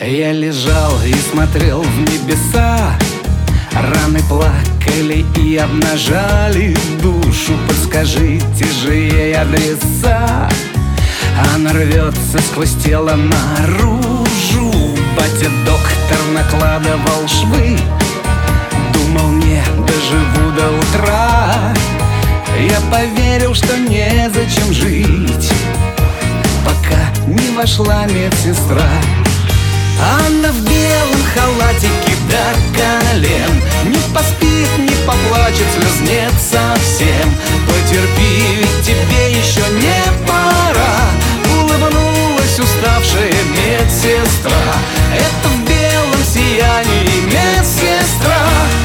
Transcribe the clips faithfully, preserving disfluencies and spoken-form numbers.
Я лежал и смотрел в небеса. Раны плакали и обнажали душу. Подскажите же ей адреса. Она рвется сквозь тело наружу. Батя-доктор накладывал швы. Думал, не доживу до утра. Я поверил, что незачем жить, пока не вошла медсестра. Она в белом халатике до колен, не поспит, не поплачет, слезнет совсем. Потерпи, ведь тебе еще не пора. Улыбнулась уставшая медсестра. Это в белом сиянии медсестра.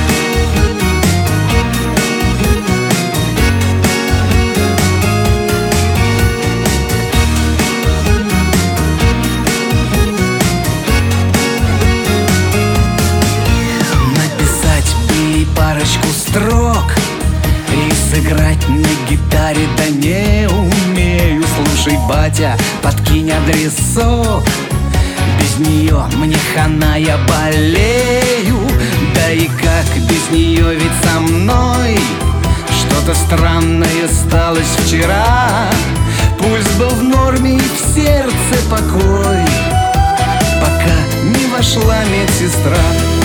Парочку строк и сыграть на гитаре, да не умею. Слушай, батя, подкинь адресок. Без нее мне хана, я болею. Да и как без нее, ведь со мной что-то странное сталось вчера. Пульс был в норме и в сердце покой, пока не вошла медсестра.